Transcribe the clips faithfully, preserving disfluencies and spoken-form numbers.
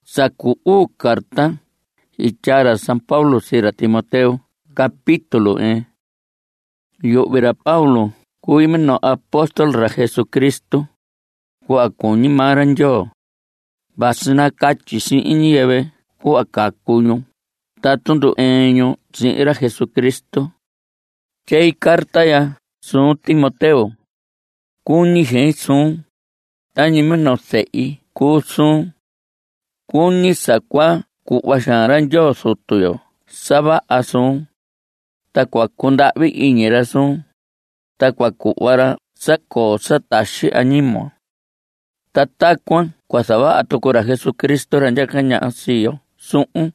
saku carta ichara San Pablo sira Timoteo capítulo e yo vera Paulo kuimeno apóstol ra Jesucristo kwa kuni maranjo basna kachi si inyeve kwa kakunyo tatundu enyo si era Jesucristo chei carta ya su Timoteo kuni Jesús tani meno sei kusun kuni sakwa kuwasharanjo sotuyo saba asun takwa kundavi iñerasun takwa kuwara sako satashi animo tatakwan kwa saba atukura Jesucristo ranjakanya asiyo su'un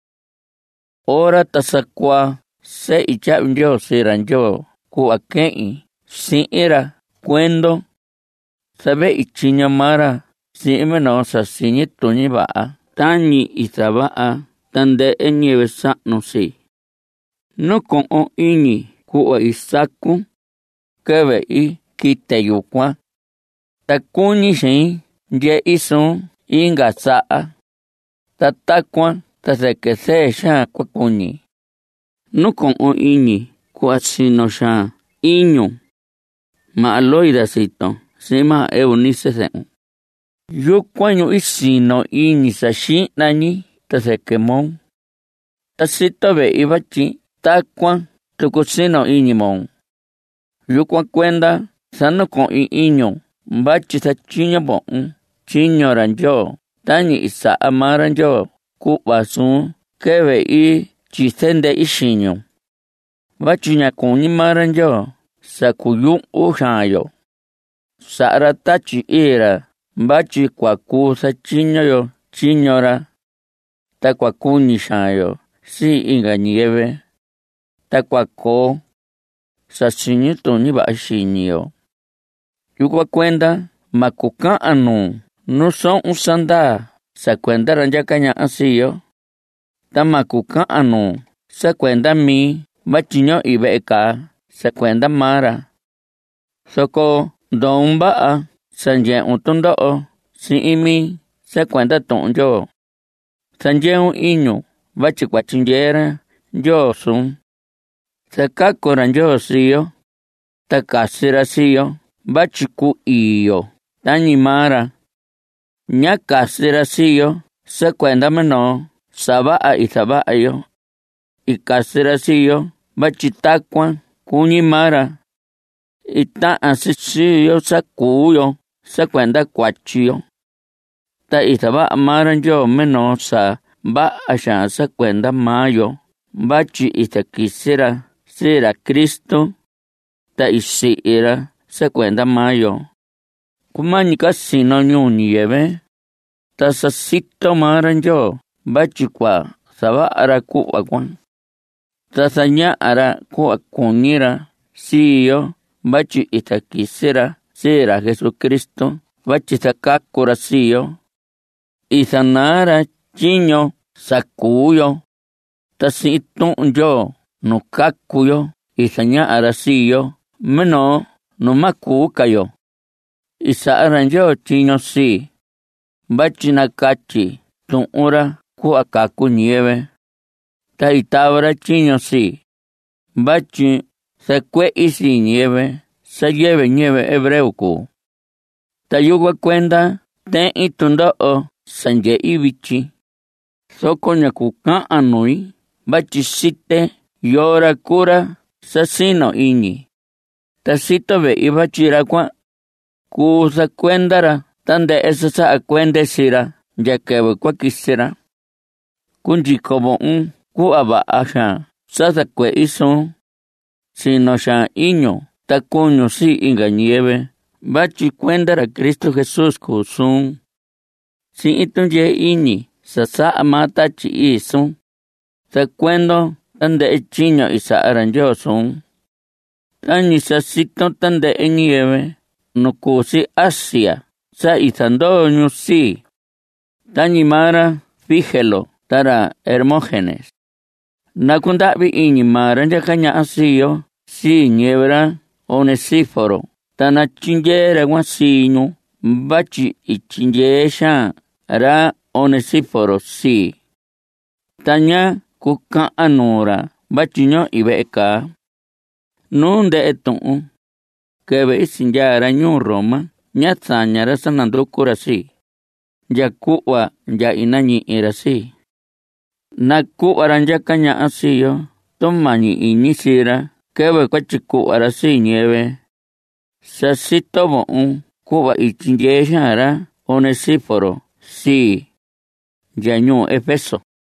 ora tasakwa se ichabndio siranjo kuakei si era cuendo sabe ichinyamara si imeno sa sinyi tunyi ba'a tani isaba'a tande enyewe sa'no si no con o iñi ku'a isaku kebe i kiteyukwa takuni shin ye isun inga sa'a tatakwa tasekese sha kwa kuni no con o iñi ku'a sino sha iño ma aloida sito sima eunice se yo cuando isino iñi sa shi nani tasekemon tasito be ibachi takwa tukusino iñimon yo kwa kwenda sano con iño bachi sa chiño bon chiño ranjo tani isa amaranjo kubasun kebe i chisende ishiño bachi nya kuni maranjo sakuyun ushayo saratachi era bachi kwa kusa chiño yo chiñora takwa kuni shayo si inga nieve takwa ko sa chiñito ni ba shinyo yukwa kwenda makuka anu no son usanda sa kwenda ranjakanya asiyo tamakuka anu sa kwenda mi bachiño ibeka sa kwenda mara soko domba sanje utundo si imi sa kwenda tonjo sanje un iño bachi kwachinjera yo sun sa kakora yo siyo takasira siyo bachi ku iyo tani mara nya kasira siyo sa kwenda meno saba'a y saba'a yo y kasira siyo bachi takwa kuni mara ita asisiyo sa kuyo sa kwenda kwachiyo ta isaba amaran yo meno sa ba asha sa kwenda mayo bachi ita kisira sira Cristo ta isira sa kwenda mayo kumani kasino nyuni yeve ta sa sito maran yo bachi kwa saba ara kuwa kwan ta sanya ara kuwa kunira siyo bachi ita kisira sira Jesucristo bachi sakakura siyo isanara chiño sakuyo tasito yo no kakuyo isanya arasiyo meno no makukayo isara yo chiño si bachi nakachi tuura ku akaku nieve ta itabra chiño si bachi se kwe isi nieve se lleve nieve hebreuku ta yugwa kwenda ten itundo o sanje ibichi soko nyakuka anui bachi site yora kura sasino iñi ta sito be ibachira kwa ku sa kwendara tande esa sa akwende sira ya que kwa kisira kunji kobo un ku aba asha sa sa kwe iso sino sha iño ta kuño si inga nieve bachi kwendara Cristo Jesús kusun si itunye iñi sa sa amata chi iso sa kwendo tande chiño isa aranjo sun tani sa sito tande nieve no kusi Asia sa isando nyusi tani mara fíjelo tara Hermógenes nakundavi iñi mara yakanya asiyo si niebra Onesíforo tana chinjera guasiño bachi ichinjesha ra Onesíforo sí. Taña kukaan nura bachiño ibeka. Nunde eton. Kebe isinyara ñuu Roma. Ñatsañara sanandukura sí. Ya kuwa ya inañi ira sí. Na kuwara njakaña asiyo. Tomañi iñisira. Kebe kwachikuwara sí nieve. Sasitobo un kuwa ichinjejara Onesíforo sí. Ya ñuu Efeso.